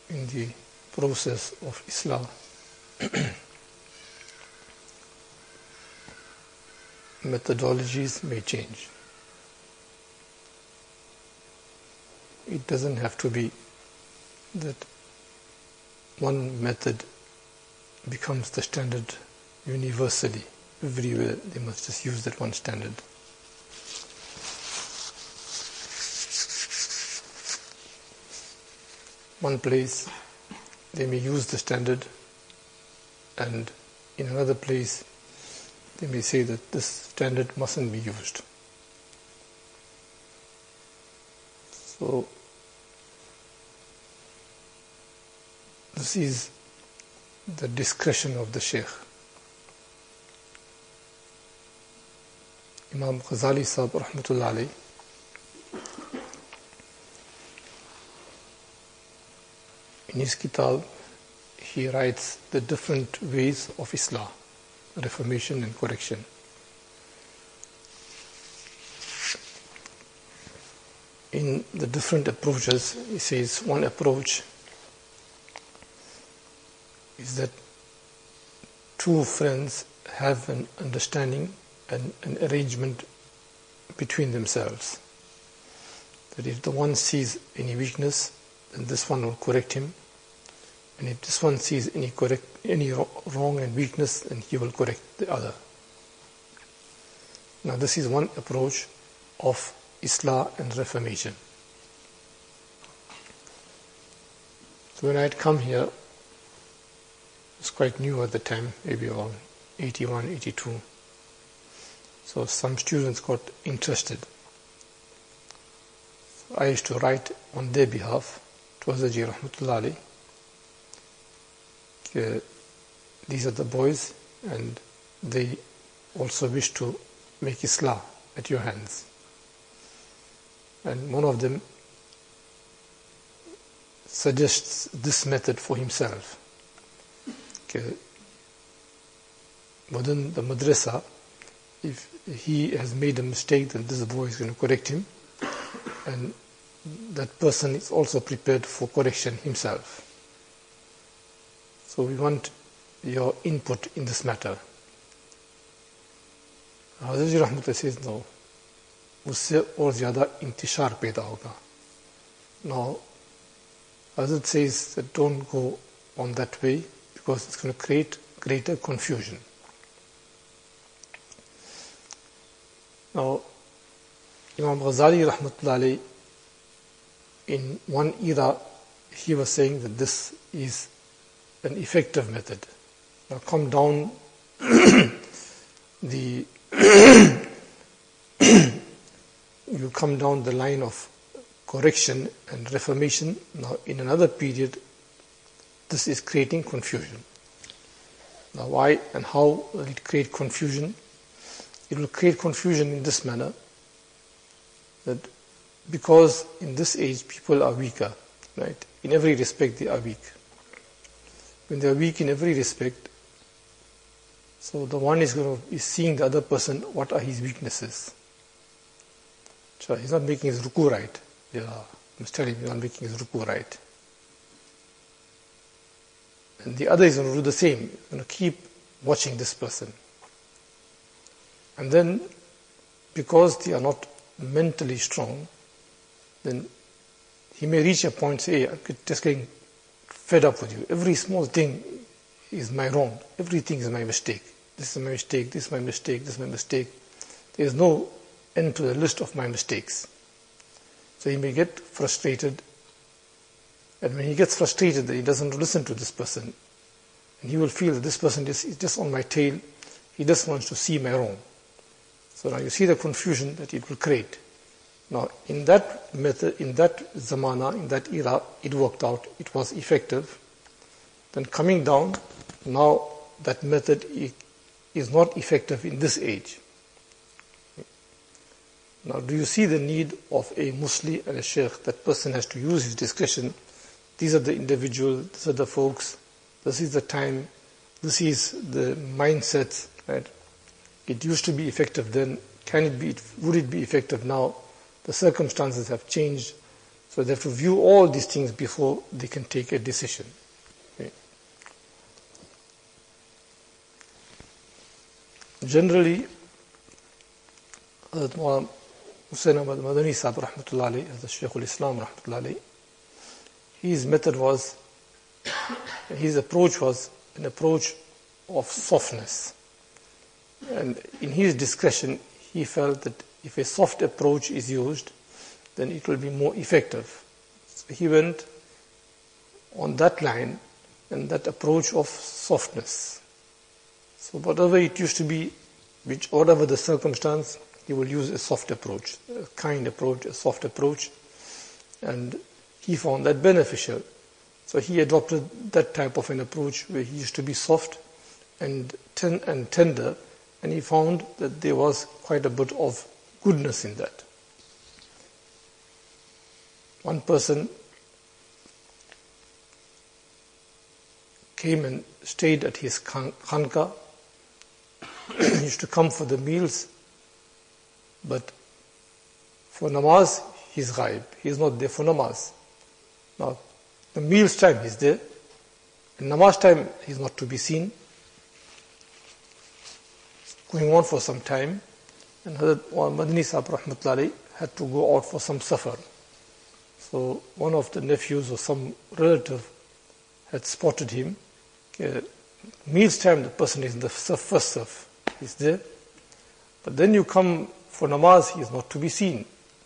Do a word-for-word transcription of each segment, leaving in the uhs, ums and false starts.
in the process of Islah, methodologies may change. It doesn't have to be that one method becomes the standard universally. Everywhere they must just use that one standard. One place they may use the standard, and in another place they may say that this standard mustn't be used. So this is the discretion of the Shaykh. Imam Ghazali Sahib Rahmatullah Alayhi, in his kitab, he writes the different ways of Islah, reformation and correction. In the different approaches, he says one approach is that two friends have an understanding and an arrangement between themselves. That if the one sees any weakness, then this one will correct him. And if this one sees any correct, any wrong and weakness, then he will correct the other. Now this is one approach of Islah and Reformation. So when I had come here, it was quite new at the time, maybe around eighty-one, eighty-two. So some students got interested. So I used to write on their behalf to Hazaji Rahmatullah Alayhi. Uh, these are the boys, and they also wish to make Islah at your hands. And one of them suggests this method for himself. Okay. Within the madrasa, if he has made a mistake, then this boy is going to correct him, and that person is also prepared for correction himself. So we want your input in this matter. Hazrat Rahmatullah says, no, उससे और ज़्यादा इंतशार पैदा होगा. Now, Hazrat says that don't go on that way because it's going to create greater confusion. Now, Imam Ghazali Rahmatullah Alayhi, in one era, he was saying that this is an effective method. Now come down the you come down the line of correction and reformation. Now in another period, this is creating confusion. Now why and how will it create confusion? It will create confusion in this manner, that because in this age people are weaker, right? In every respect they are weak. When they are weak in every respect, so the one is going to be seeing the other person, what are his weaknesses. So he's not making his ruku right. Yeah, I'm telling him he's not making his ruku right. And the other is going to do the same. He's going to keep watching this person. And then, because they are not mentally strong, then he may reach a point, say, hey, I'm just getting fed up with you. Every small thing is my wrong. Everything is my mistake. This is my mistake, this is my mistake, this is my mistake. There is no end to the list of my mistakes. So he may get frustrated. And when he gets frustrated, he doesn't listen to this person. And he will feel that this person is just on my tail. He just wants to see my wrong. So now you see the confusion that it will create. Now, in that method, in that zamana, in that era, it worked out. It was effective. Then coming down, now that method is not effective in this age. Now, do you see the need of a Musli and a Sheikh? That person has to use his discretion. These are the individuals, these are the folks, this is the time, this is the mindset. Right? It used to be effective then. Can it be? Would it be effective now? The circumstances have changed. So they have to view all these things before they can take a decision. Okay. Generally, Hazrat Maulana Hussain Ahmad Madani Sahib Rahmatullah Alayhi, Hazrat Shaykh al-Islam Rahmatullah Alayhi, his method was, his approach was an approach of softness. And in his discretion, he felt that if a soft approach is used, then it will be more effective. So he went on that line and that approach of softness. So whatever it used to be, which whatever the circumstance, he will use a soft approach, a kind approach, a soft approach, and he found that beneficial. So he adopted that type of an approach where he used to be soft and ten- and tender, and he found that there was quite a bit of goodness in that. One person came and stayed at his khanqa. He used to come for the meals, but for namaz, he's ghaib. He's not there for namaz. Now, the meals time he's there, and namaz time he's not to be seen. Going on for some time, and Hazrat Madani Sahib Rahmatullah Alayhi had to go out for some safar. So one of the nephews or some relative had spotted him. Okay, meals time the person is in the first saf, he's there. But then you come for namaz, he is not to be seen.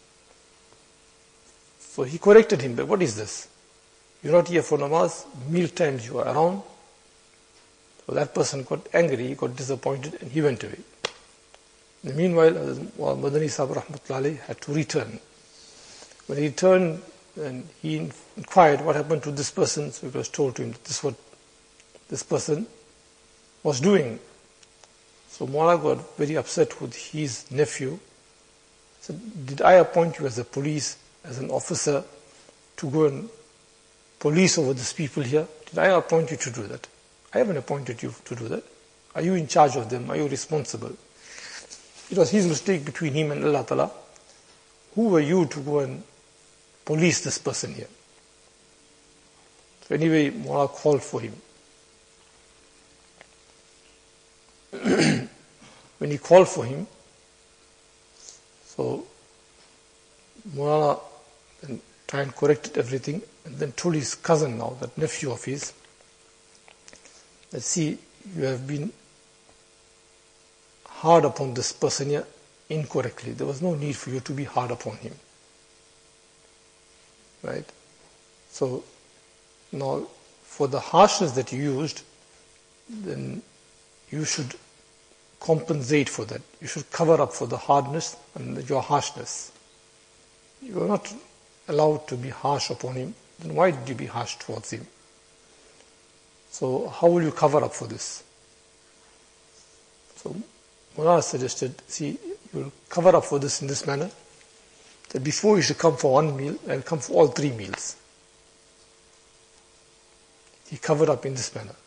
So he corrected him, but what is this? You're not here for namaz, meal times you are around. So that person got angry, he got disappointed, and he went away. And meanwhile, Madani Sahib Rahmatullah Alayhi had to return. When he returned, and he inquired what happened to this person, so it was told to him that this is what this person was doing. So Mawla got very upset with his nephew. He said, did I appoint you as a police, as an officer, to go and police over these people here? Did I appoint you to do that? I haven't appointed you to do that. Are you in charge of them? Are you responsible? It was his mistake between him and Allah Ta'ala. Who were you to go and police this person here? So anyway, Mawla called for him. When he called for him, so Mawla then tried and corrected everything, and then told his cousin now, that nephew of his, that see, you have been hard upon this person here incorrectly. There was no need for you to be hard upon him. Right? So, now, for the harshness that you used, then you should compensate for that. You should cover up for the hardness and your harshness. You are not allowed to be harsh upon him. Then why did you be harsh towards him? So how will you cover up for this? So Mullah suggested, see, you will cover up for this in this manner, that before you should come for one meal, I'll come for all three meals. He covered up in this manner.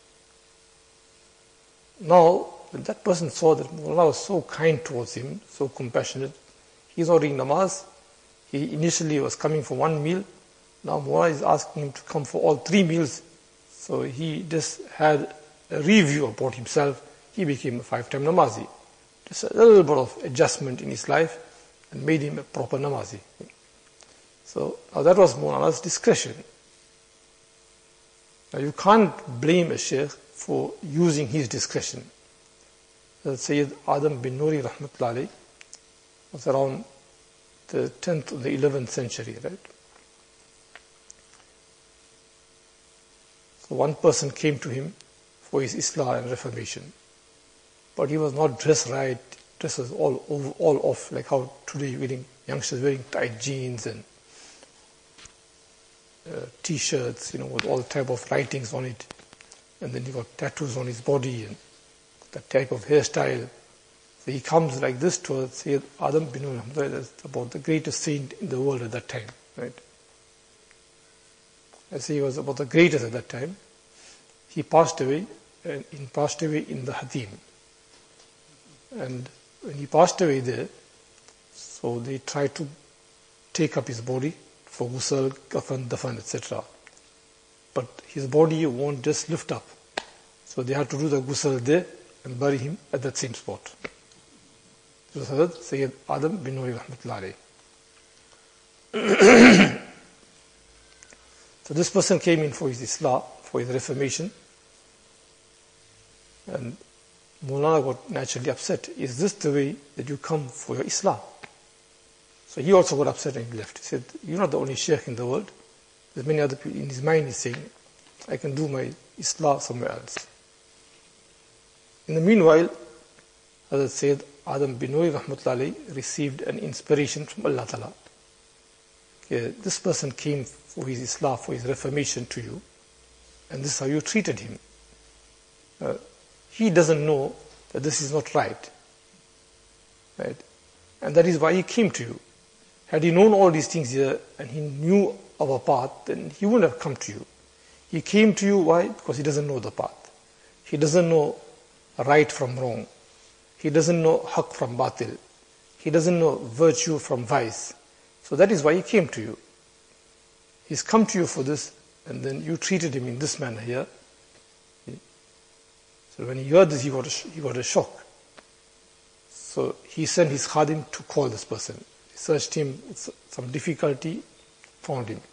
Now, when that person saw that Mullah was so kind towards him, so compassionate, he's not reading namaz, he initially was coming for one meal, now Mullah is asking him to come for all three meals. So he just had a review about himself. He became a five-time namazi. Just a little bit of adjustment in his life and made him a proper namazi. So now that was Mawlana's discretion. Now you can't blame a sheikh for using his discretion. Sayyid Adam bin Nuri Rahmatullah Alayhi was around the tenth or the eleventh century, right? So one person came to him for his Islah and Reformation. But he was not dressed right, dressed was all over, all off, like how today wearing, youngsters wearing tight jeans and uh, t-shirts, you know, with all type of writings on it. And then he got tattoos on his body and that type of hairstyle. So he comes like this to Sayyid Adam bin Nuri, about the greatest saint in the world at that time, right? As he was about the greatest at that time, he passed away, and he passed away in the Hatim. And when he passed away there, so they tried to take up his body, for ghusl, kafan, dafan, et cetera. But his body won't just lift up. So they had to do the ghusl there and bury him at that same spot. This was Hazrat Sayyid Adam bin Nuri rahmatullahi alayhi. So this person came in for his Islah, for his reformation, and Maulana got naturally upset. Is this the way that you come for your Islah? So he also got upset and he left. He said, you're not the only sheikh in the world. There's many other people. In his mind he's saying, I can do my Islah somewhere else. In the meanwhile, Hazrat Sayyid Adam bin Nuri rahmatullahi alayhi received an inspiration from Allah Ta'ala. Okay, this person came for his Islah, for his reformation to you, and this is how you treated him. Uh, he doesn't know that this is not right. Right? And that is why he came to you. Had he known all these things here and he knew our path, then he wouldn't have come to you. He came to you, why? Because he doesn't know the path. He doesn't know right from wrong. He doesn't know haqq from batil. He doesn't know virtue from vice. So that is why he came to you. He's come to you for this, and then you treated him in this manner here. So when he heard this, he got a, he got a shock. So he sent his khadim to call this person. He searched him with some difficulty, found him.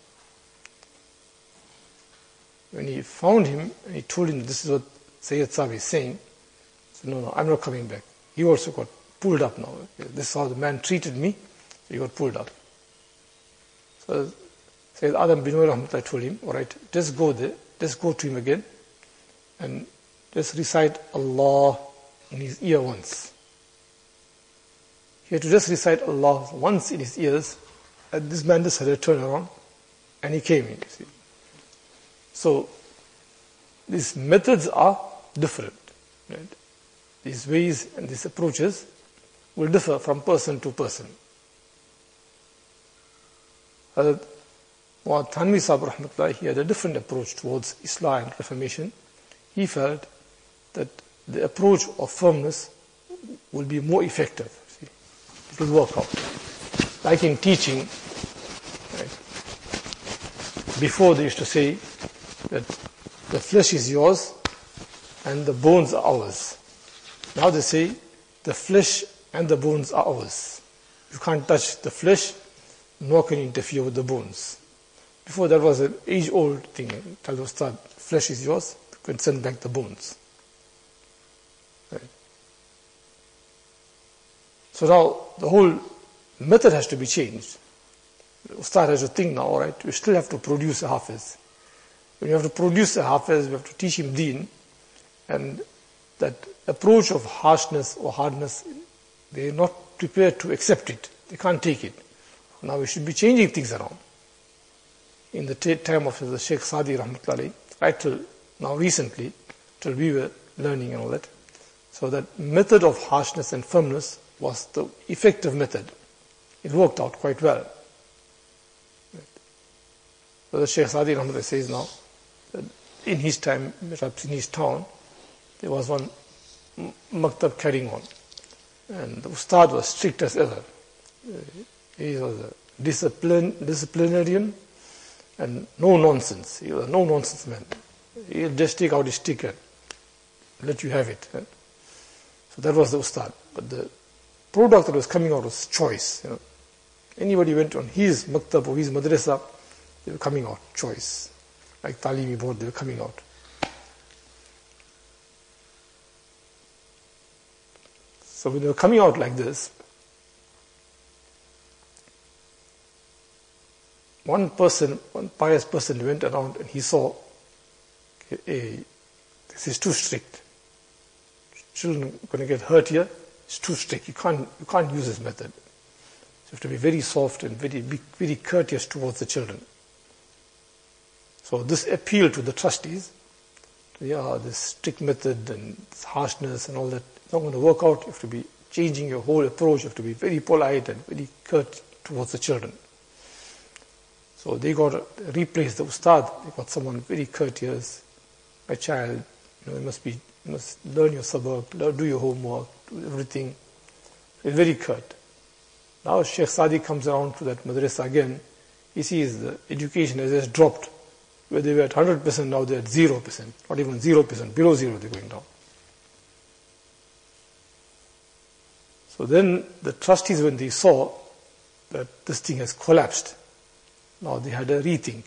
When he found him, and he told him this is what Sayyid Sahib is saying, he said, no, no, I'm not coming back. He also got pulled up now. This is how the man treated me, so he got pulled up. So Sayyid Adam bin Nuri rahmatullahi told him, all right, just go there, just go to him again, and just recite Allah in his ear once. He had to just recite Allah once in his ears, and this man just had to turn around, and he came in, you see. So, these methods are different. Right? These ways and these approaches will differ from person to person. Hazrat Muhammad Thanvi Sahib rahmatullahi, he had a different approach towards Islah and Reformation. He felt that the approach of firmness will be more effective. See? It will work out. Like in teaching, right? Before they used to say that the flesh is yours and the bones are ours. Now they say the flesh and the bones are ours. You can't touch the flesh, nor can you interfere with the bones. Before that was an age-old thing. Tell the Ustad, flesh is yours, you can send back the bones. Right. So now the whole method has to be changed. The Ustad has to think now, all right, we still have to produce a Hafiz. When you have to produce a Hafiz, we have to teach him deen, and that approach of harshness or hardness, they are not prepared to accept it. They can't take it. Now we should be changing things around. In the t- time of the Sheikh Sadi rahmatullahi, right till now recently, till we were learning and all that, so that method of harshness and firmness was the effective method. It worked out quite well. Right. So the Sheikh Sadi rahmatullahi says now, that in his time, perhaps in his town, there was one maktab carrying on. And the Ustad was strict as ever. He was a discipline, disciplinarian and no nonsense. He was a no nonsense man. He'll just take out his stick and let you have it. So that was the Ustad. But the product that was coming out was choice. You know. Anybody went on his maktab or his madrasa, they were coming out choice. Like Talimi board, they were coming out. So when they were coming out like this, one person, one pious person went around and he saw, okay, hey, this is too strict. Children are going to get hurt here. It's too strict. You can't, you can't use this method. So you have to be very soft and very, be very courteous towards the children. So this appealed to the trustees. Yeah, this strict method and this harshness and all that, it's not going to work out. You have to be changing your whole approach. You have to be very polite and very curt towards the children. So they got to replace the Ustad. They got someone very courteous. My child, you know, you must be, you must learn your sabak, learn, do your homework, do everything. It's very curt. Now Sheikh Sadi comes around to that madrasa again. he sees the education has just dropped. Where they were at one hundred percent, now they're at zero percent, not even zero percent, below zero they're going down. So then the trustees, when they saw that this thing has collapsed, now they had a rethink.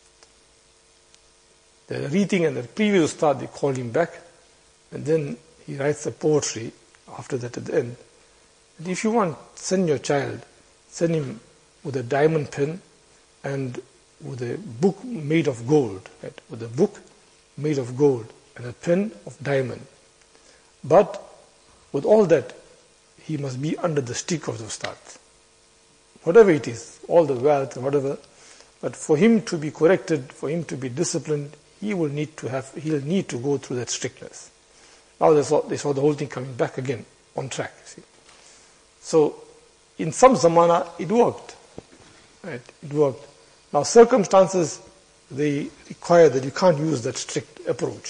They had a rethink, and the previous start they called him back, and then he writes a poetry after that at the end. And if you want, send your child, send him with a diamond pen and with a book made of gold, right? With a book made of gold and a pen of diamond. But with all that, he must be under the stick of the Ustad. Whatever it is, all the wealth and whatever, but for him to be corrected, for him to be disciplined, he will need to have, he'll need to go through that strictness. Now they saw, they saw the whole thing coming back again on track. See? So in some zamana it worked, right? It worked. Now circumstances, they require that you can't use that strict approach.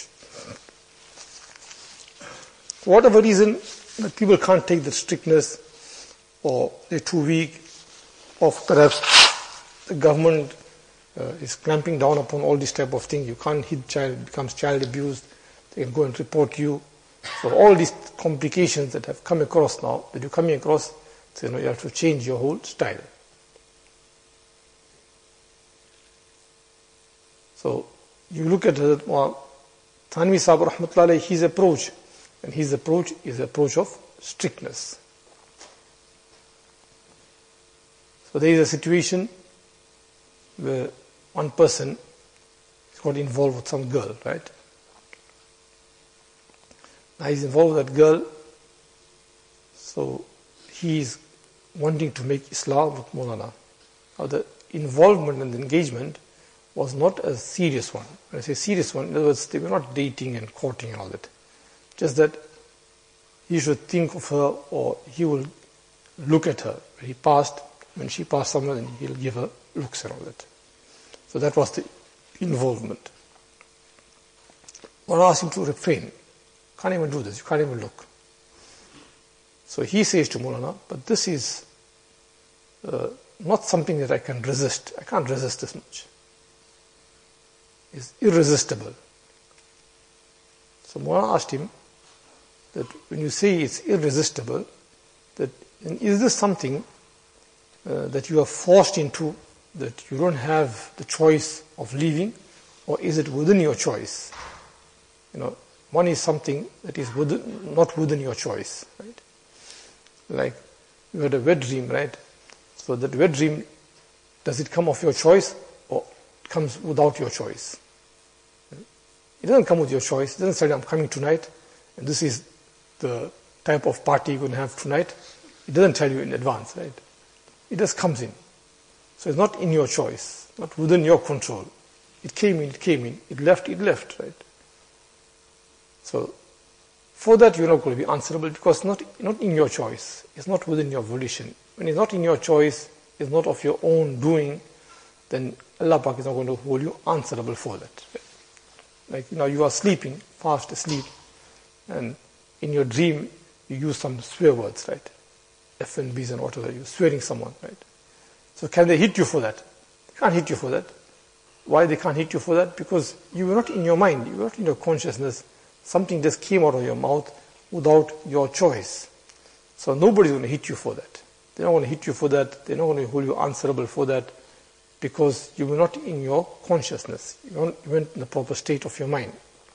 For whatever reason, people can't take the strictness, or they're too weak, or perhaps the government uh, is clamping down upon all this type of thing. You can't hit child, it becomes child abuse, they can go and report you. So all these complications that have come across now, that you're coming across, so you know you have to change your whole style. So you look at uh, well, Thanvi Sahib Rahmatullah, his approach, and his approach is the approach of strictness. So there is a situation where one person got involved with some girl, right? Now he's involved with that girl, so he is wanting to make Islam with Maulana. Now the involvement and the engagement was not a serious one. When I say serious one, in other words, they were not dating and courting and all that. Just that he should think of her, or he will look at her. When he passed, when she passed somewhere, then he'll give her looks and all that. So that was the involvement. One asked him to refrain. Can't even do this, you can't even look. So he says to Maulana, but this is uh, not something that I can resist. I can't resist this much. It's irresistible. So Maulana asked him that when you say it's irresistible, that is this something uh, that you are forced into, that you don't have the choice of leaving, or is it within your choice? You know, one is something that is within, not within your choice, right? Like you had a wet dream, right? So that wet dream, does it come of your choice, or it comes without your choice? It doesn't come with your choice. It doesn't say, I'm coming tonight, and this is the type of party you're going to have tonight. It doesn't tell you in advance, right? It just comes in. So it's not in your choice, not within your control. It came in, it came in. It left, it left, right? So for that you're not going to be answerable, because it's not, not in your choice. It's not within your volition. When it's not in your choice, it's not of your own doing, then Allah Pak is not going to hold you answerable for that. Right? Like, you know, you are sleeping, fast asleep, and in your dream you use some swear words, right? F and B's and whatever, you're swearing someone, right? So can they hit you for that? They can't hit you for that. Why they can't hit you for that? Because you were not in your mind, you were not in your consciousness. Something just came out of your mouth without your choice. So nobody's going to hit you for that. They're not going to hit you for that. They're not going to hold you answerable for that, because you were not in your consciousness. You weren't in the proper state of your mind.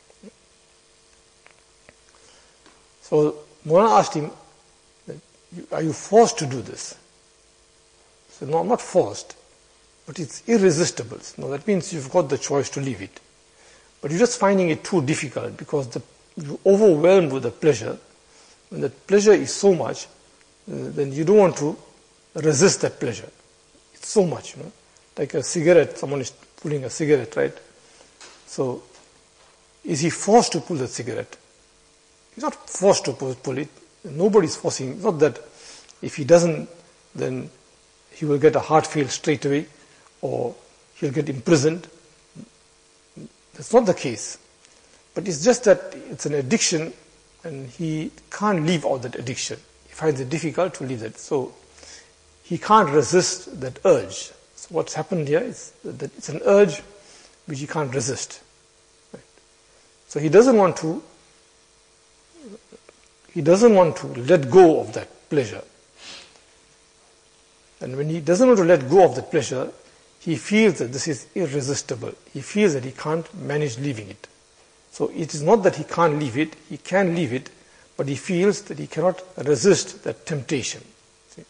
So Maulana asked him, are you forced to do this? So no, I'm not forced, but it's irresistible. No, that means you've got the choice to leave it. But you're just finding it too difficult, because the, you're overwhelmed with the pleasure. When the pleasure is so much, uh, then you don't want to resist that pleasure. It's so much, you know. Like a cigarette, someone is pulling a cigarette, right? So, is he forced to pull the cigarette? He's not forced to pull, pull it. Nobody's forcing him. It's not that if he doesn't, then he will get a heart fail straight away, or he'll get imprisoned. That's not the case. But it's just that it's an addiction, and he can't leave out that addiction. He finds it difficult to leave that. So he can't resist that urge. So So what's happened here is that it's an urge which he can't resist. Right? So he doesn't want to, he doesn't want to let go of that pleasure. And when he doesn't want to let go of that pleasure, he feels that this is irresistible. He feels that he can't manage leaving it. So it is not that he can't leave it, he can leave it, but he feels that he cannot resist that temptation. See?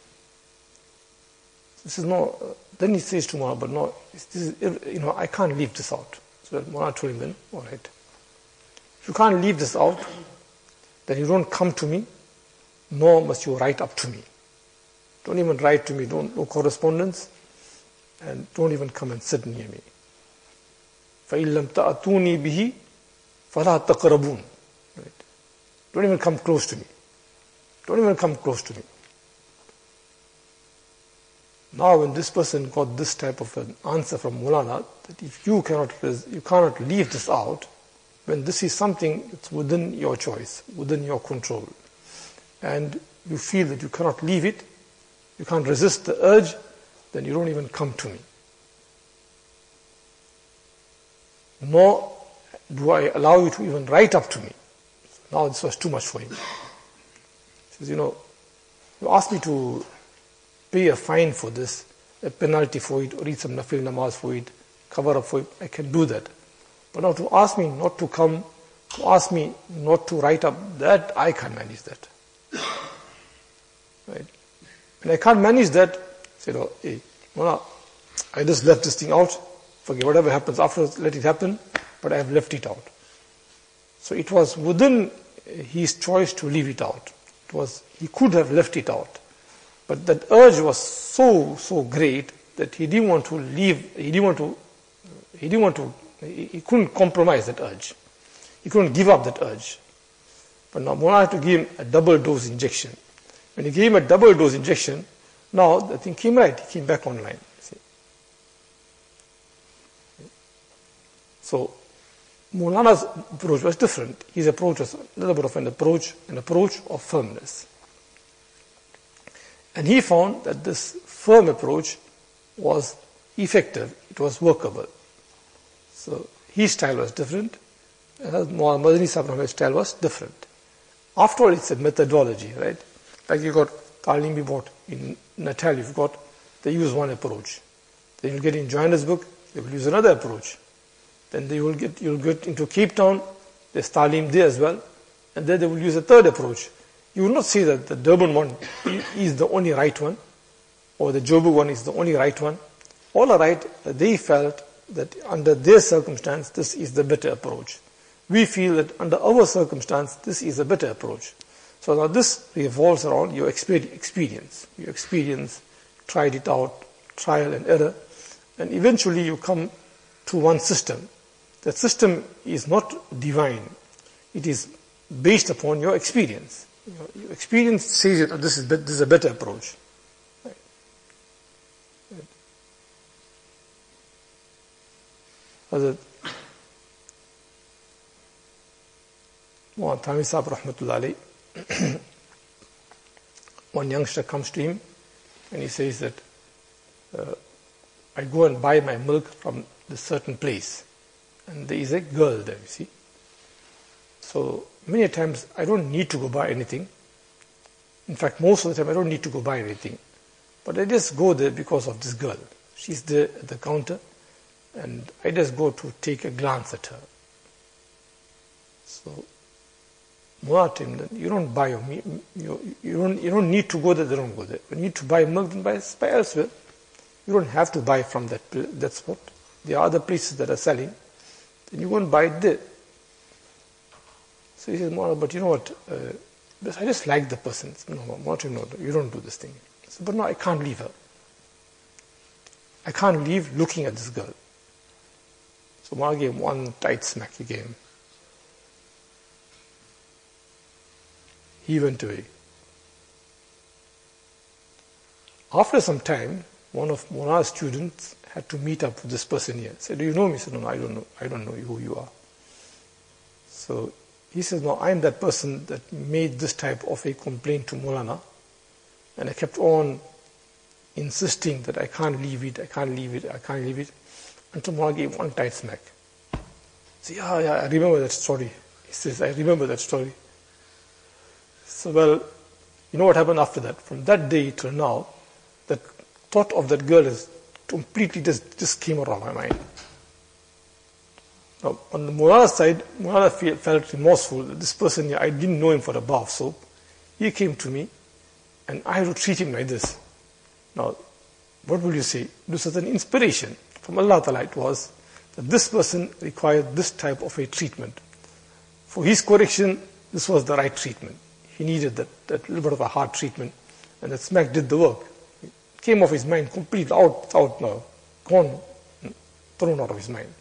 This is no, uh, then he says to Mullah, but no, this is, you know, I can't leave this out. So Mullah told him then, all right, if you can't leave this out, then you don't come to me, nor must you write up to me. Don't even write to me, don't, no correspondence, and don't even come and sit near me. فَإِن لَمْ تَأْتُونِي بِهِ فَلَا تَقْرَبُونَ. Don't even come close to me. Don't even come close to me. Now when this person got this type of an answer from Maulana, that if you cannot, you cannot leave this out, when this is something that's within your choice, within your control, and you feel that you cannot leave it, you can't resist the urge, then you don't even come to me. Nor do I allow you to even write up to me. Now this was too much for him. He says, you know, you asked me to pay a fine for this, a penalty for it, or read some nafil namaz for it, cover up for it, I can do that. But now to ask me not to come, to ask me not to write up, that I can't manage that. Right? When I can't manage that, I say, oh, hey, Mullah, I just left this thing out, forget whatever happens after, let it happen, but I have left it out. So it was within his choice to leave it out. It was, he could have left it out. But that urge was so, so great that he didn't want to leave, he didn't want to, he didn't want to, he, he couldn't compromise that urge. He couldn't give up that urge. But now Mullah had to give him a double dose injection. When he gave him a double dose injection, now the thing came right, he came back online. See? So, Maulana's approach was different. His approach was a little bit of an approach, an approach of firmness. And he found that this firm approach was effective, it was workable. So his style was different, and Madani Sahib style was different. After all, it's a methodology, right? Like you got Talim we bought in Natal, you've got, they use one approach. Then you get in Johannesburg, they will use another approach. Then they will get, you'll get into Cape Town, there's Talim there as well, and then they will use a third approach. You will not say that the Durban one is the only right one, or the Joburg one is the only right one. All are right, they felt that under their circumstance, this is the better approach. We feel that under our circumstance, this is a better approach. So now this revolves around your experience. Your experience, tried it out, trial and error, and eventually you come to one system. That system is not divine. It is based upon your experience. Your, your experience says that this is, this is a better approach. Right. Right. Hazrat Muhammad Thami Sahib Rahmatullah alayhi, one youngster comes to him and he says that uh, I go and buy my milk from this certain place, and there is a girl there, you see. So many times I don't need to go buy anything. In fact, most of the time I don't need to go buy anything. But I just go there because of this girl. She's there at the counter, and I just go to take a glance at her. So Mullah told him, you don't buy your meat, you, you don't you don't need to go there, they don't go there. When you need to buy milk, then buy, buy elsewhere. You don't have to buy from that that spot. There are other places that are selling. Then you go and buy it there. So he says, Mullah, but you know what? Uh, I just like the person. No, Mullah, no, you don't do this thing. He said, but no, I can't leave her. I can't leave looking at this girl. So Mullah gave him one tight smack. He gave him. He went away. After some time, one of Mullah's students had to meet up with this person here. Said, do you know me? He said, no, no, I don't know. I don't know who you are. So he says, no, I'm that person that made this type of a complaint to Maulana, and I kept on insisting that I can't leave it, I can't leave it, I can't leave it, until Mullah gave one tight smack. He said, yeah, yeah, I remember that story. He says, I remember that story. So, well, you know what happened after that? From that day till now, the thought of that girl is completely just, just came around my mind. Now, on the Mullah side, Mullah felt remorseful that this person, I didn't know him for a bath soap. He came to me, and I had to treat him like this. Now, what will you say? This was an inspiration from Allah Ta'ala. It was that this person required this type of a treatment. For his correction, this was the right treatment. He needed that, that little bit of a hard treatment, and that smack did the work. It came off his mind completely, out, out now, gone, thrown out of his mind.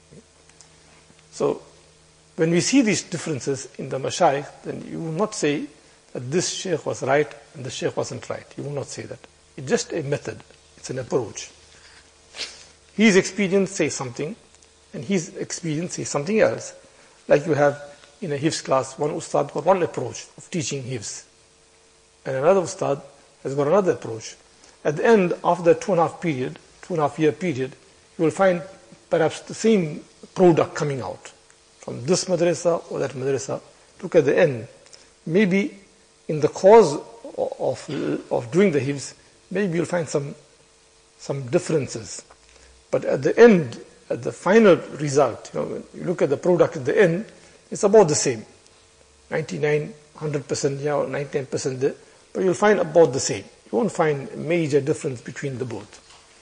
So, when we see these differences in the mashayikh, then you will not say that this shaykh was right and the shaykh wasn't right. You will not say that. It's just a method. It's an approach. His experience says something, and his experience says something else. Like you have in a hifz class, one ustad got one approach of teaching hifz, and another ustad has got another approach. At the end, after the two and a half period, two and a half year period, you will find perhaps the same product coming out from this madrasa or that madrasa. Look at the end. Maybe in the cause of, of doing the hifz, maybe you'll find some, some differences. But at the end, at the final result, you know, when you look at the product at the end, it's about the same. ninety-nine, one hundred percent here, or ninety-nine percent there. But you'll find about the same. You won't find a major difference between the both.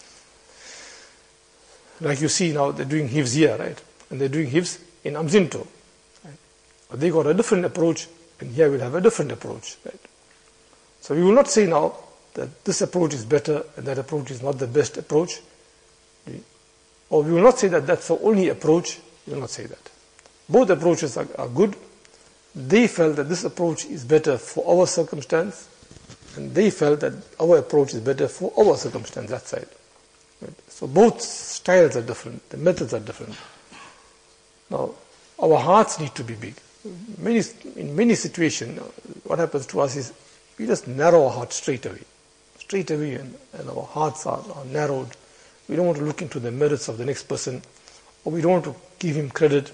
Like you see now, they're doing hifz here, right? And they're doing hifz in Amzinto. Right? But they got a different approach, and here we'll have a different approach. Right? So we will not say now that this approach is better and that approach is not the best approach. Or we will not say that that's the only approach. We will not say that. Both approaches are, are good. They felt that this approach is better for our circumstance, and they felt that our approach is better for our circumstance, that side. Right? So both styles are different, the methods are different. Now, our hearts need to be big. Many, in many situations, what happens to us is we just narrow our hearts straight away. Straight away, and, and our hearts are, are narrowed. We don't want to look into the merits of the next person, or we don't want to give him credit,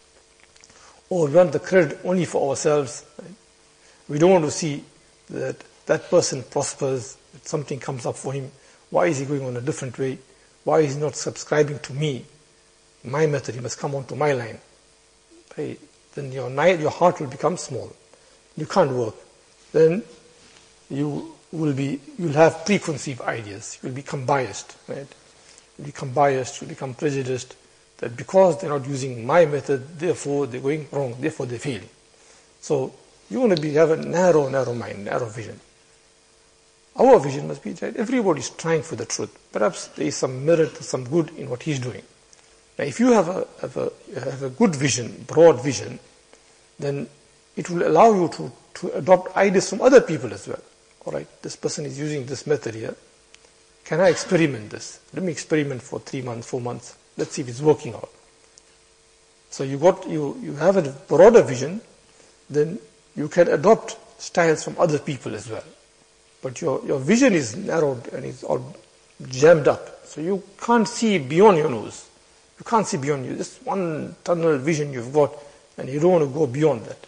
or we want the credit only for ourselves. Right? We don't want to see that that person prospers, that something comes up for him. Why is he going on a different way? Why is he not subscribing to me? My method, he must come onto my line. Right? Then your, your heart will become small. You can't work. Then you will be, you'll have preconceived ideas. You'll become biased. Right? You'll become biased, you'll become prejudiced. That because they're not using my method, therefore they're going wrong, therefore they fail. So you want to be, have a narrow, narrow mind, narrow vision. Our vision must be that everybody is trying for the truth. Perhaps there is some merit, some good in what he's doing. Now, if you have a, have a, have a good vision, broad vision, then it will allow you to, to adopt ideas from other people as well. All right, this person is using this method here. Can I experiment this? Let me experiment for three months, four months. Let's see if it's working out. So you got you you have a broader vision, then you can adopt styles from other people as well. But your, your vision is narrowed and it's all jammed up. So you can't see beyond your nose. You can't see beyond you. Just one tunnel vision you've got, and you don't want to go beyond that.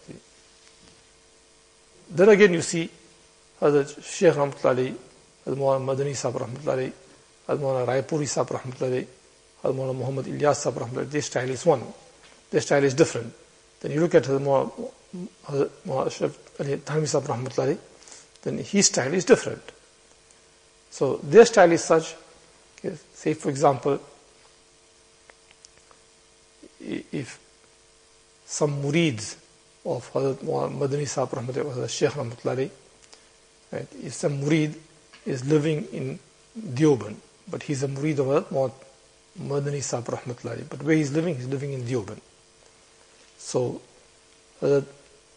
Then again you see Hazrat Shaykh Rahmatullahi, Hazrat Maulana Madani Sahib Rahmatullahi, Hazrat Maulana Raipuri Sahib Rahmatullahi, Hazrat Maulana Muhammad Ilyas Sahib Rahmatullahi. Their style is one. Their style is different. Then you look at Hazrat Maulana Ashraf Ali Thanvi Sahib Rahmatullahi, then his style is different. So their style is such, say for example, if some murids of Hazrat Madani Sahib Rahmatullahi, Hazrat Shaykh Rahmatullahi, right, if some murid is living in Deoband, but he's a murid of Hazrat Madani Sahib Rahmatullahi, but where he's living, he's living in Deoband. So Hazrat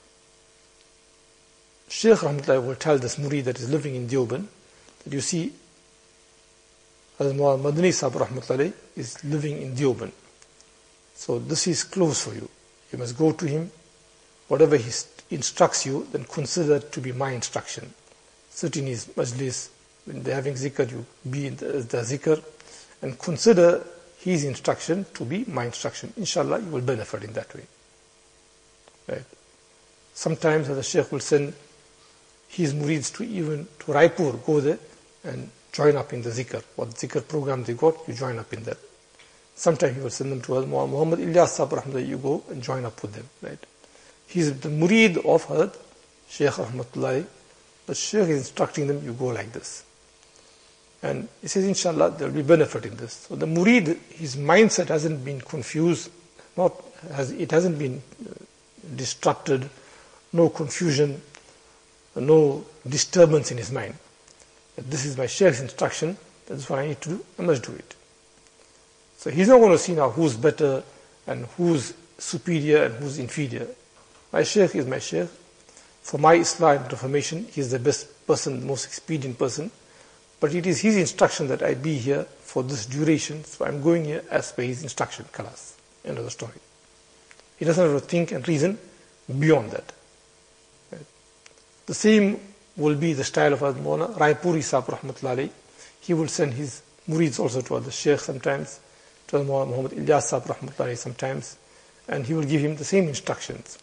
Shaykh Rahmatullahi will tell this murid that is living in Deoband that you see Hazrat Madani Sahib Rahmatullahi is living in Deoband. So this is close for you. You must go to him. Whatever he instructs you, then consider it to be my instruction. Sit in his majlis, when they're having zikr, you be in the, the zikr, and consider his instruction to be my instruction. Inshallah, you will benefit in that way. Right? Sometimes the Shaykh will send his murids to even to Raipur, go there and join up in the zikr. What zikr program they got, you join up in that. Sometimes he will send them to Muhammad Ilyas Sahib Rahmatullah, you go and join up with them. Right? He's the murid of Hazrat Shaykh Rahmatullah, but Shaykh is instructing them, you go like this. And he says, inshallah, there will be benefit in this. So the murid, his mindset hasn't been confused, not has it hasn't been disrupted, no confusion, no disturbance in his mind. That this is my Shaykh's instruction, that's what I need to do, I must do it. So he's not going to see now who's better and who's superior and who's inferior. My Shaykh is my Shaykh. For my Islam and reformation, he is the best person, the most expedient person. But it is his instruction that I be here for this duration, so I'm going here as per his instruction, Kalas. End of the story. He doesn't have to think and reason beyond that. Right? The same will be the style of Hazrat Maulana Raipuri Sahib Rahmatullah Alayhi. He will send his murids also to the Shaykh sometimes, to Hazrat Muhammad Ilyas Sahib Rahmatullah Alayhi sometimes, and he will give him the same instructions.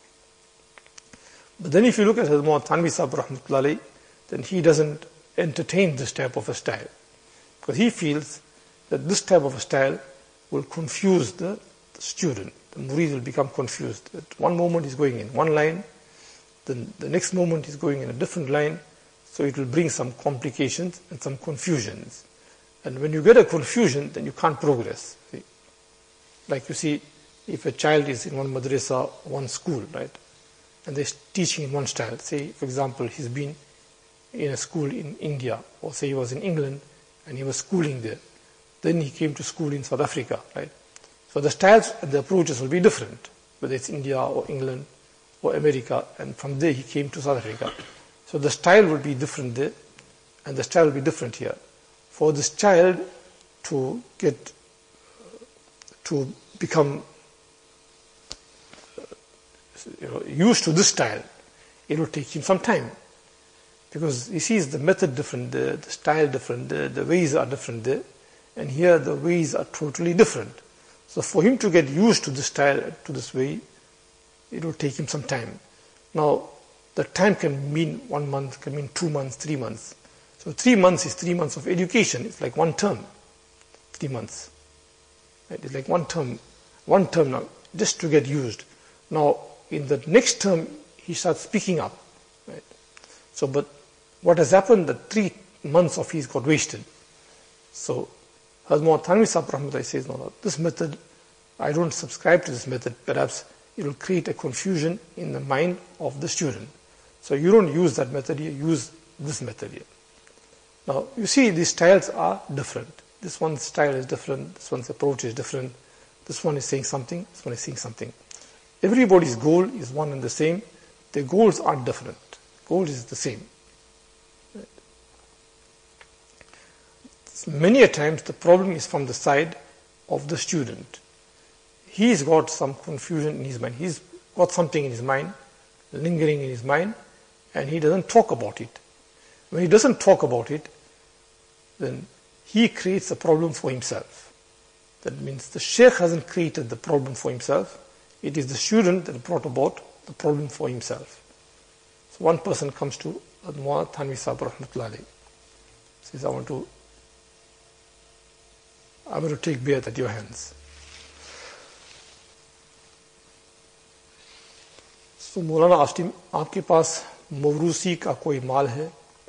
But then if you look at Hazrat Muhammad Thanvi Sahib Rahmatullah Alayhi, then he doesn't entertain this type of a style, because he feels that this type of a style will confuse the, the student. The murid will become confused. At one moment he's going in one line, then the next moment he's going in a different line, so it will bring some complications and some confusions. And when you get a confusion, then you can't progress. See? Like you see, if a child is in one madrasa, one school, right, and they're teaching in one style, say for example he's been in a school in India, or say he was in England and he was schooling there. Then he came to school in South Africa, right? So the styles and the approaches will be different, whether it's India or England or America, and from there he came to South Africa. So the style will be different there, and the style will be different here. For this child to get, to become you know, used to this style, it will take him some time. Because he sees the method different, the, the style different, the, the ways are different there, and here the ways are totally different. So for him to get used to this style, to this way, it will take him some time. Now, the time can mean one month, can mean two months, three months. So three months is three months of education. It's like one term, three months. Right? It's like one term, one term now, just to get used. Now, in the next term, he starts speaking up. Right? So, but what has happened, the three months of his got wasted. So, Hazrat Muhammad Thanvi Sahib Rahmatullah says, no, no, this method, I don't subscribe to this method. Perhaps it will create a confusion in the mind of the student. So you don't use that method here, use this method here. Now, you see these styles are different. This one's style is different, this one's approach is different, this one is saying something, this one is saying something. Everybody's goal is one and the same. Their goals are different. Goal is the same. Right. Many a times the problem is from the side of the student. He's got some confusion in his mind. He's got something in his mind, lingering in his mind, and he doesn't talk about it. When he doesn't talk about it, then he creates a problem for himself. That means the Shaykh hasn't created the problem for himself. It is the student that brought about the problem for himself. So one person comes to Muhammad Thanvi Sahib Rahmatullah Alayhi, says, I want to, I'm going to take bayat at your hands. So Maulana asked him, आपके पास मवरूसी का कोई माल है?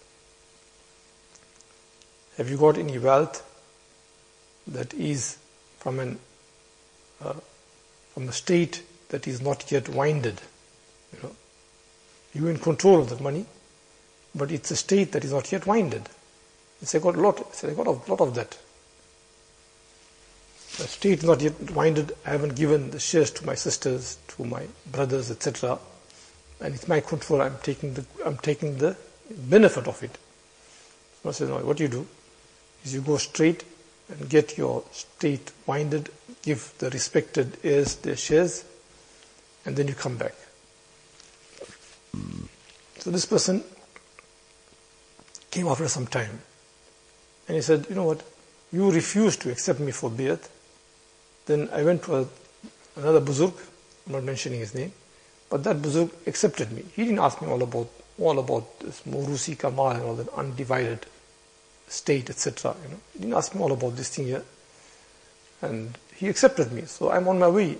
Have you got any wealth that is from an uh, from a state that is not yet winded? You know, you're in control of that money, but it's a state that is not yet winded. He said, I got a lot. He said, I got a lot of that. The state is not yet winded. I haven't given the shares to my sisters, to my brothers, et cetera. And it's my control. I'm taking the I'm taking the benefit of it. So I said, no, what you do is you go straight and get your state winded, give the respected heirs their shares, and then you come back. So this person came after some time. And he said, you know what, you refused to accept me for Bayat. Then I went to a, another Buzurg, I'm not mentioning his name, but that Buzurg accepted me. He didn't ask me all about all about this Mawrusi Kamal and all that undivided state, et cetera. You know, he didn't ask me all about this thing here. And he accepted me, so I'm on my way.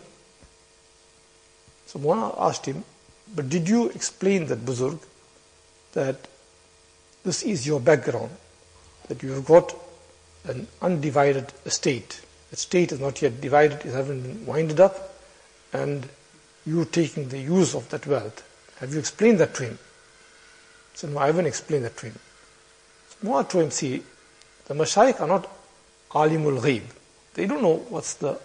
So Maulana asked him, but did you explain that Buzurg that this is your background, that you have got an undivided estate. The state is not yet divided, it hasn't been winded up, and you taking the use of that wealth. Have you explained that to him? So no, I haven't explained that to him. So Maulana told him, see, the Mashayikh are not alimul ghaib. They don't know what's the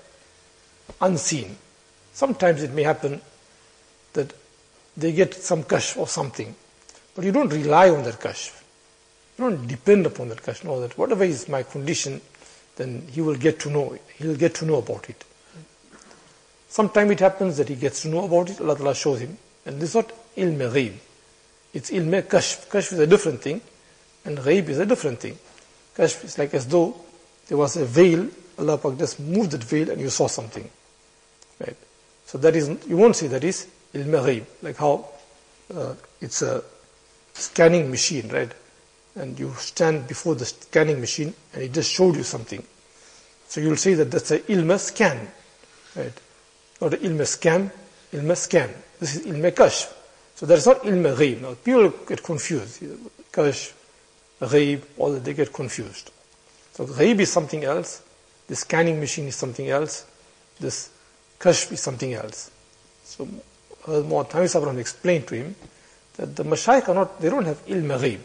unseen. Sometimes it may happen that they get some kashf or something, but you don't rely on that kashf. You don't depend upon that kashf. Know that whatever is my condition, then he will get to know it. He'll get to know about it. Sometimes it happens that he gets to know about it, Allah Ta'ala shows him. And this is not ilm ghaib. It's ilm kashf. Kashf is a different thing, and ghaib is a different thing. Kashf is like as though there was a veil, Allah Pak just moved that veil and you saw something. Right? So that is, you won't say that is ilm ghaib, like how uh, it's a scanning machine, right? And you stand before the scanning machine and it just showed you something. So you'll say that that's a ilm scan, right? Not an ilm scam, ilm scan. This is ilm kashf. So that is not ilm ghaib. Now people get confused. Kashf, ghaib, all that, they get confused. So ghaib is something else, the scanning machine is something else, this kashf is something else. So uh, Muhammad Thamis Abraham explained to him that the Mashayikh are not, they don't have ilm ghaib.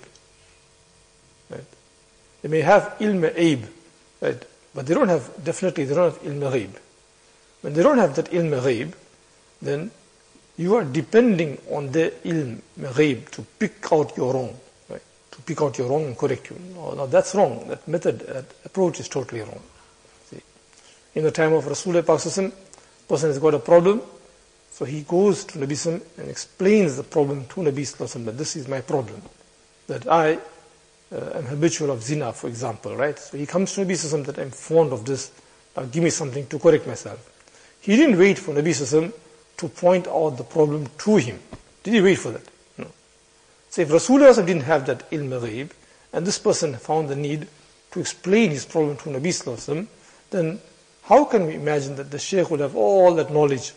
Right? They may have ilm aib, right? But they don't have, definitely they don't have ilm ghaib. When they don't have that ilm ghaib, then you are depending on their ilm ghaib to pick out your wrong, right? To pick out your wrong and correct you. No, no, that's wrong. That method, that approach is totally wrong. See? In the time of Rasulullah Sallallahu, person has got a problem, so he goes to Nabi Sallallahu and explains the problem to Nabi Sallallahu, that this is my problem, that I uh, am habitual of zina, for example, right? So he comes to Nabi Sallallahu that I'm fond of this, now give me something to correct myself. He didn't wait for Nabi Sallallahu to point out the problem to him. Did he wait for that? No. So if Rasulullah didn't have that ilm ghaib, and this person found the need to explain his problem to Nabi Sallallahu, then how can we imagine that the Shaykh would have all that knowledge,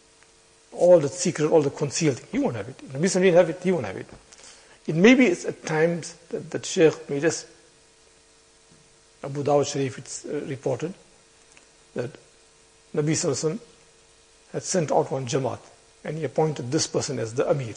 all the secret, all the concealed thing? He won't have it. Nabi Sallallahu didn't have it, he won't have it. It may be it's at times that the Shaykh may just, Abu Dawud Sharif, it's uh, reported that Nabi Sallallahu had sent out one Jamaat and he appointed this person as the Amir.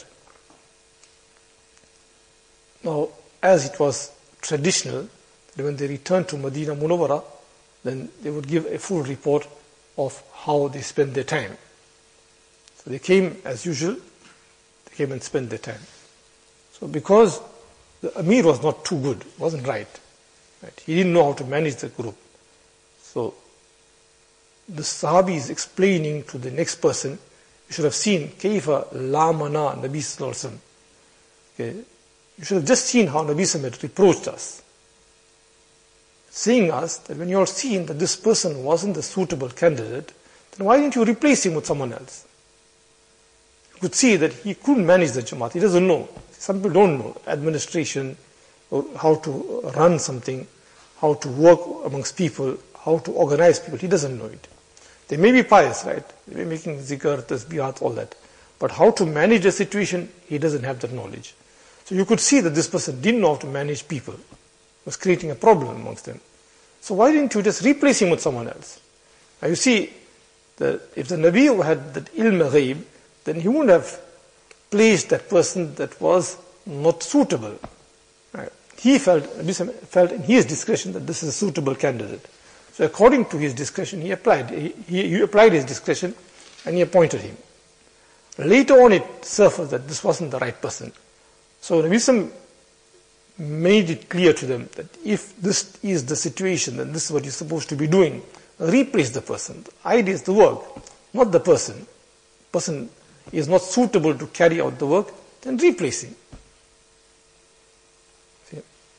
Now, as it was traditional, that when they returned to Medina Munawwara, then they would give a full report of how they spent their time. So they came as usual, they came and spent their time. So because the Amir was not too good, wasn't right, right? He didn't know how to manage the group. So the Sahabi is explaining to the next person, you should have seen Kaifa Lamana Nabi Sallallahu Alaihi Wasallam. Okay? You should have just seen how Nabi Sallallahu Alaihi Wasallam had reproached us, saying us that when you are seeing that this person wasn't the suitable candidate, then why didn't you replace him with someone else? You could see that he couldn't manage the Jamaat. He doesn't know. Some people don't know administration, or how to run something, how to work amongst people, how to organize people. He doesn't know it. They may be pious, right? They may be making zikr, tasbihat, all that. But how to manage a situation, he doesn't have that knowledge. So you could see that this person didn't know how to manage people. He was creating a problem amongst them. So why didn't you just replace him with someone else? Now you see, that if the Nabi had that ilm ghaib, then he wouldn't have placed that person that was not suitable. Right? He felt, felt in his discretion that this is a suitable candidate. So according to his discretion, he applied. He, he, he applied his discretion and he appointed him. Later on it surfaced that this wasn't the right person. So Nabi Sallallahu made it clear to them that if this is the situation, then this is what you're supposed to be doing. Replace the person. The idea is the work, not the person. The person is not suitable to carry out the work, then replace him. See?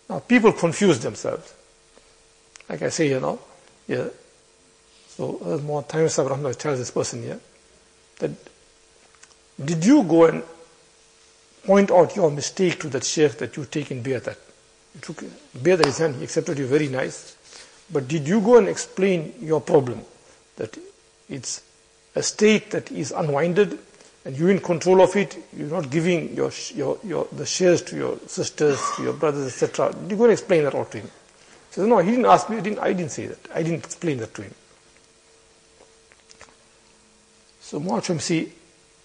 Now, people confuse themselves. Like I say here now, yeah. So, as more time Rahmatullah tells this person here, that did you go and point out your mistake to that sheikh that you take in Bayat? You took Bayat at his hand, he accepted you, very nice. But did you go and explain your problem? That it's a state that is unwinded and you're in control of it, you're not giving your, your, your, the shares to your sisters, to your brothers, et cetera. Did you go and explain that all to him? He says, no, he didn't ask me, I didn't, I didn't say that. I didn't explain that to him. So, Muhammad Shamsi,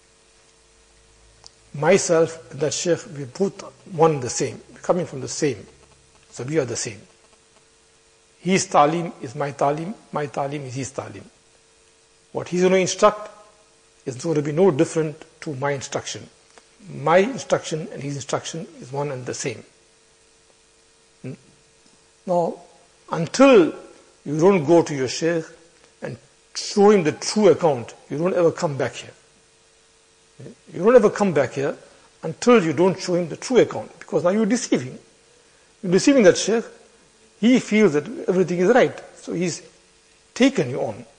myself and that sheikh, we both one the same, coming from the same. So we are the same. His talim is my talim, my talim is his talim. What he's going to instruct is going to be no different to my instruction. My instruction and his instruction is one and the same. Hmm? Now, until you don't go to your sheikh and show him the true account, you don't ever come back here. You don't ever come back here until you don't show him the true account, because now you're deceiving. You're deceiving that sheikh. He feels that everything is right, so he's taken you on.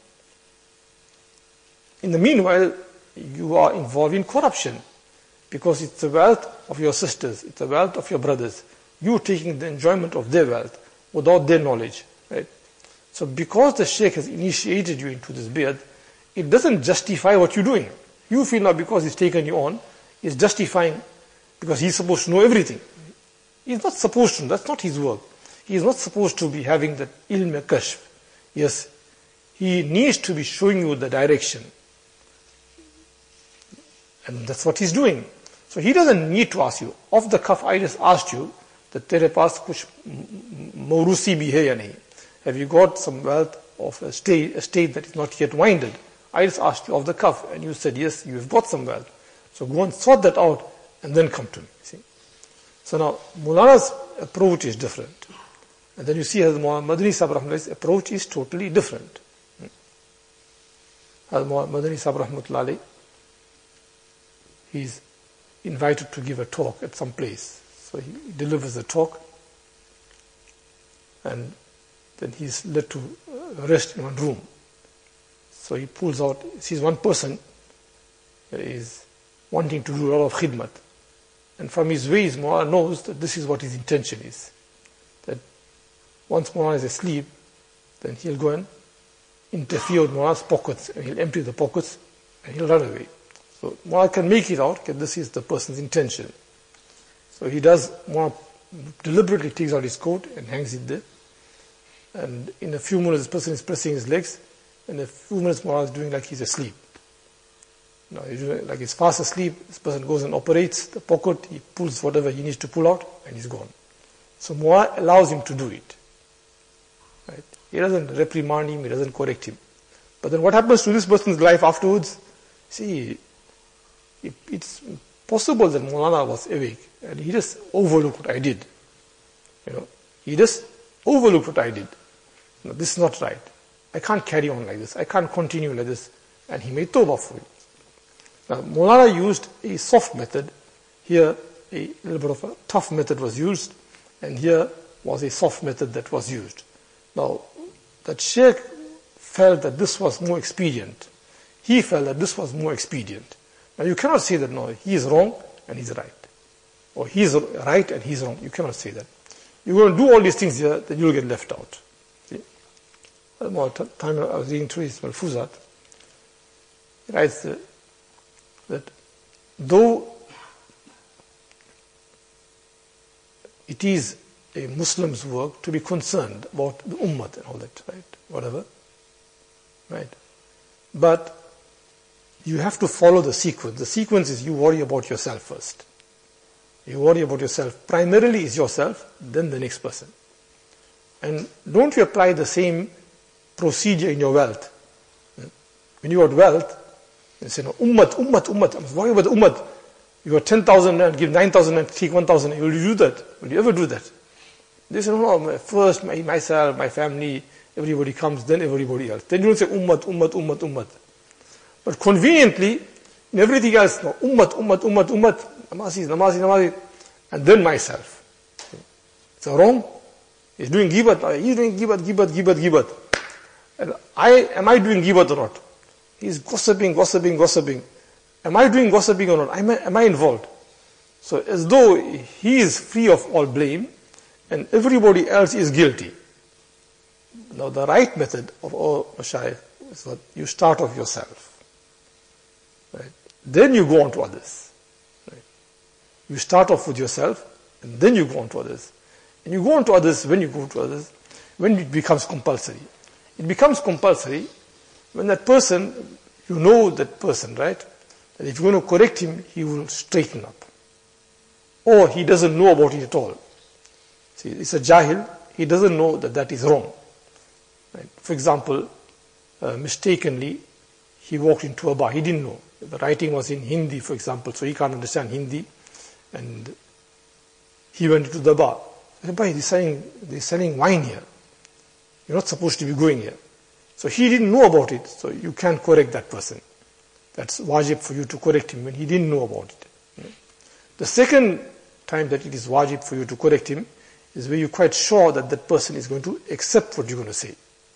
In the meanwhile, you are involved in corruption, because it's the wealth of your sisters, it's the wealth of your brothers. You're taking the enjoyment of their wealth without their knowledge, right? So because the sheikh has initiated you into this bid, it doesn't justify what you're doing. You feel now because he's taken you on, he's justifying, because he's supposed to know everything. He's not supposed to, that's not his work. He is not supposed to be having that ilm kashf. Yes, he needs to be showing you the direction. And that's what he's doing. So he doesn't need to ask you. Off the cuff, I just asked you that tere paas kuch mawrusi bhi hai ya nahi? Have you got some wealth of a state, a state that is not yet winded? I just asked you off the cuff, and you said, yes, you have got some wealth. So go and sort that out, and then come to me. See? So now, Mulana's approach is different. And then you see Hazrat Madani Sahib Rahmatullah's approach is totally different. Hazrat Madani Sahib Rahmatullahi, he's invited to give a talk at some place. So he delivers a talk, and then he's led to rest in one room. So he pulls out, sees one person is wanting to do a lot of khidmat. And from his ways, Mulana knows that this is what his intention is. That once Mulana is asleep, then he'll go and interfere with Mulana's pockets, and he'll empty the pockets, and he'll run away. So Mulana can make it out that this is the person's intention. So he does, Mulana deliberately takes out his coat and hangs it there. And in a few minutes, this person is pressing his legs, and in a few minutes, Mulana is doing like he's asleep. Now, he's doing like he's fast asleep, this person goes and operates the pocket, he pulls whatever he needs to pull out, and he's gone. So Mulana allows him to do it. Right? He doesn't reprimand him, he doesn't correct him. But then what happens to this person's life afterwards? See, it, it's possible that Mulana was awake, and he just overlooked what I did. You know, he just overlooked what I did. No, this is not right. I can't carry on like this. I can't continue like this. And he made tawbah for it. Now, Mulana used a soft method. Here, a little bit of a tough method was used. And here was a soft method that was used. Now, that sheikh felt that this was more expedient. He felt that this was more expedient. Now, you cannot say that, no, he is wrong and he's right. Or he is right and he's wrong. You cannot say that. You're going to do all these things here, then you'll get left out. See? More time I was reading through his Malfuzat. He writes that, that though it is a Muslim's work to be concerned about the ummah and all that, right? Whatever. Right? But you have to follow the sequence. The sequence is you worry about yourself first. You worry about yourself. Primarily is yourself, then the next person. And don't you apply the same procedure in your wealth. When you got wealth, you say, no, ummat, ummat, ummat. I must worry about the ummat. You got ten thousand and give nine thousand and take one thousand. Will you do that? Will you ever do that? They say, no, no, first my, myself, my family, everybody comes, then everybody else. Then you don't say ummat, ummat, ummat, ummat. But conveniently, in everything else, no, ummat, ummat, ummat, ummat, namazis, namazis, namazis, and then myself. It's wrong. He's doing ghibat. He's doing ghibat, ghibat, ghibat, ghibat. And I, am I doing ghibat or not? He's gossiping, gossiping, gossiping. Am I doing gossiping or not? Am I, am I involved? So as though he is free of all blame and everybody else is guilty. Now the right method of all mashayikh is that you start off yourself. Right? Then you go on to others. Right? You start off with yourself and then you go on to others. And you go on to others when you go to others, when it becomes compulsory. It becomes compulsory when that person, you know that person, right? That if you're going to correct him, he will straighten up. Or he doesn't know about it at all. See, it's a jahil, he doesn't know that that is wrong. Right? For example, uh, mistakenly, he walked into a bar, he didn't know. The writing was in Hindi, for example, so he can't understand Hindi. And he went into the bar. He said, they're selling, they're selling wine here. You're not supposed to be going here. So he didn't know about it, so you can't correct that person. That's wajib for you to correct him when he didn't know about it. The second time that it is wajib for you to correct him is where you're quite sure that that person is going to accept what you're going to say.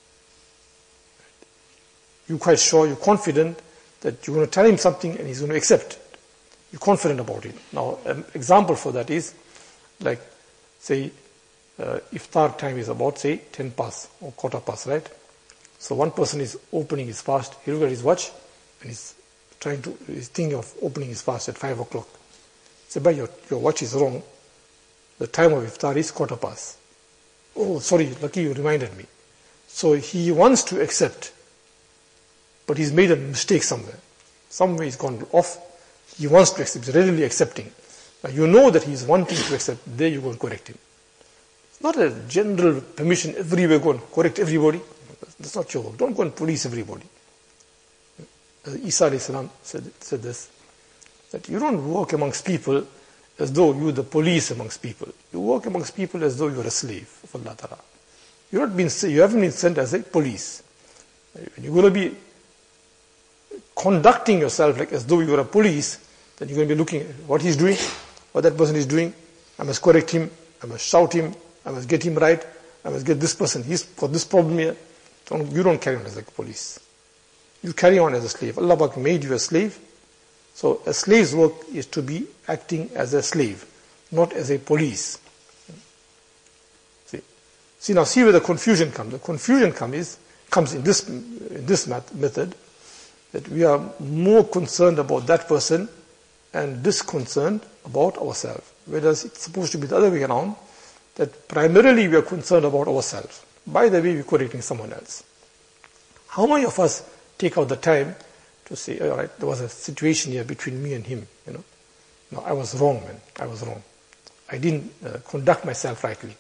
You're quite sure, you're confident that you're going to tell him something and he's going to accept it. You're confident about it. Now, an example for that is, like, say, uh, iftar time is about, say, ten past or quarter past, right? So one person is opening his fast, he looks at his watch and he's trying to, he's thinking of opening his fast at five o'clock. Say, but your, your watch is wrong. The time of iftar is quarter past. Oh, sorry, lucky you reminded me. So he wants to accept, but he's made a mistake somewhere. Somewhere he's gone off. He wants to accept, he's readily accepting. Now you know that he's wanting to accept, there you go and correct him. It's not a general permission everywhere, go and correct everybody. That's not your work. Don't go and police everybody. Isa alayhi salam said, said this, that you don't walk amongst people as though you're the police amongst people. You walk amongst people as though you're a slave of Allah Ta'ala. You're not been, you haven't been sent as a police. You're going to be conducting yourself like as though you're a police, then you're going to be looking at what he's doing, what that person is doing. I must correct him, I must shout him, I must get him right, I must get this person, he's got this problem here. Don't, you don't carry on as a police. You carry on as a slave. Allah Pak made you a slave. So a slave's work is to be acting as a slave, not as a police. See, see now, see where the confusion comes. The confusion comes is comes in this in this method, that we are more concerned about that person and disconcerned about ourselves. Whereas it's supposed to be the other way around, that primarily we are concerned about ourselves. By the way, we're correcting someone else. How many of us take out the time to say, all right, there was a situation here between me and him, you know. No, I was wrong, man. I was wrong. I didn't uh, conduct myself rightly.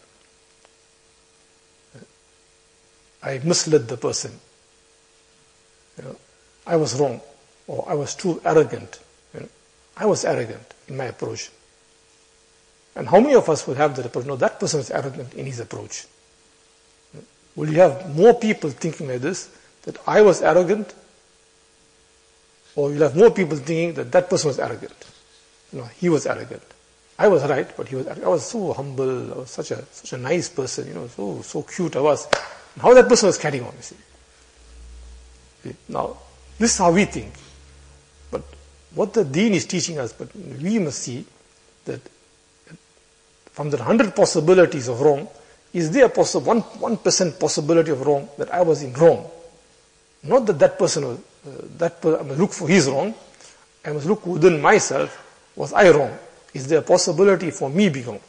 I misled the person. You know, I was wrong, or I was too arrogant. You know. I was arrogant in my approach. And how many of us would have that approach? No, that person was arrogant in his approach. Will you have more people thinking like this, that I was arrogant, or you'll have more people thinking that that person was arrogant? No, he was arrogant. I was right, but he was arrogant. I was so humble, I was such a such a nice person, you know, so so cute I was. And how that person was carrying on, you see. see. Now, this is how we think. But what the deen is teaching us, but we must see that from the hundred possibilities of wrong, is there a possible one one percent possibility of wrong that I was in wrong? Not that that person was, uh, that per, I must look for his wrong. I must look within myself. Was I wrong? Is there a possibility for me being wrong?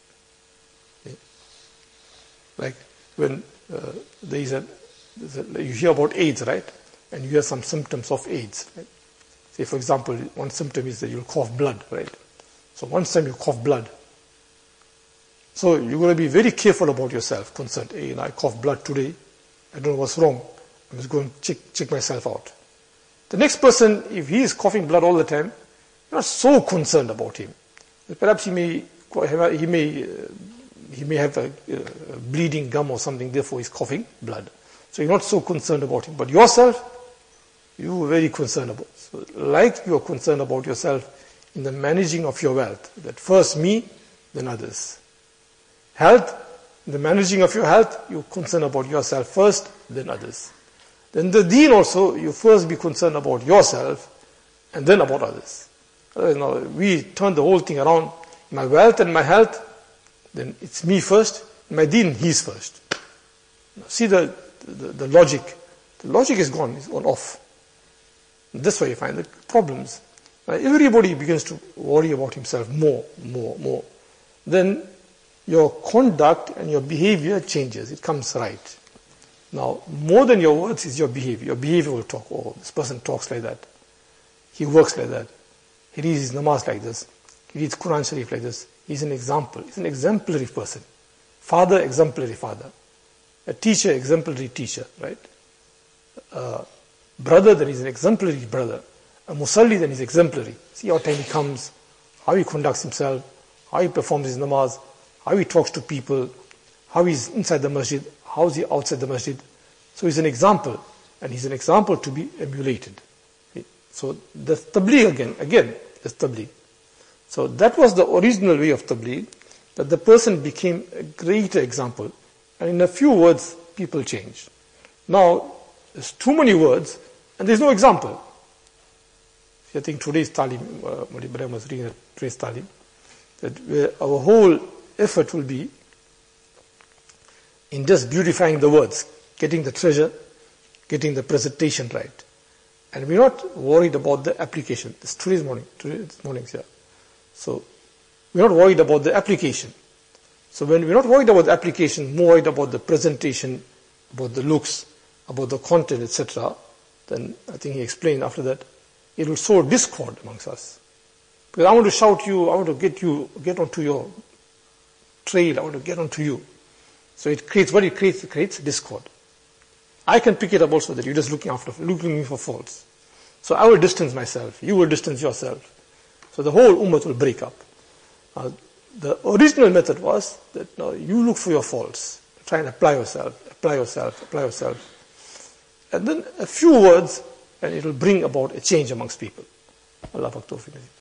Like when uh, there is a, a, you hear about AIDS, right? And you hear some symptoms of AIDS. Right? Say, for example, one symptom is that you'll cough blood, right? So one time you cough blood. So you're going to be very careful about yourself, concerned. Hey, you know, I cough blood today. I don't know what's wrong. I must go and check, check myself out. The next person, if he is coughing blood all the time, you're not so concerned about him. Perhaps he may he may uh, he may have a, a bleeding gum or something. Therefore, he's coughing blood. So you're not so concerned about him. But yourself, you are very concerned about. So like you are concerned about yourself in the managing of your wealth. That first me, then others. health, in the managing of your health, you concern about yourself first, then others. Then the deen also, you first be concerned about yourself, and then about others. Uh, now, we turn the whole thing around. My wealth and my health, then it's me first. My deen, he's first. Now, see the, the, the logic. The logic is gone, it's gone off. And that's why you find the problems. Now, everybody begins to worry about himself more, more, more. Then your conduct and your behavior changes. It comes right. Now, more than your words is your behavior. Your behavior will talk. Oh, this person talks like that. He works like that. He reads his namaz like this. He reads Quran Sharif like this. He's an example. He's an exemplary person. Father, exemplary father. A teacher, exemplary teacher, right? Uh, brother, then he's an exemplary brother. A musalli, then he's exemplary. See how time he comes, how he conducts himself, how he performs his namaz, how he talks to people, how he's inside the masjid, how is he outside the masjid. So he's an example, and he's an example to be emulated. So the tabligh again, again, is tabligh. So that was the original way of tabligh, that the person became a greater example, and in a few words, people changed. Now, there's too many words, and there's no example. I think today's talim, uh, Modi Ibrahim was reading today's talim, that where our whole effort will be in just beautifying the words, getting the treasure, getting the presentation right. And we're not worried about the application. It's today's morning, today's morning's here. So, we're not worried about the application. So when we're not worried about the application, more worried about the presentation, about the looks, about the content, et cetera, then I think he explained after that, it will sow discord amongst us. Because I want to shout you, I want to get you, get onto your trail, I want to get onto you. So it creates, what it creates, it creates discord. I can pick it up also that you're just looking after, looking me for faults. So I will distance myself, you will distance yourself. So the whole ummah will break up. Uh, the original method was that no, you look for your faults, try and apply yourself, apply yourself, apply yourself. And then a few words, and it will bring about a change amongst people. Allah Pak Tawfiq.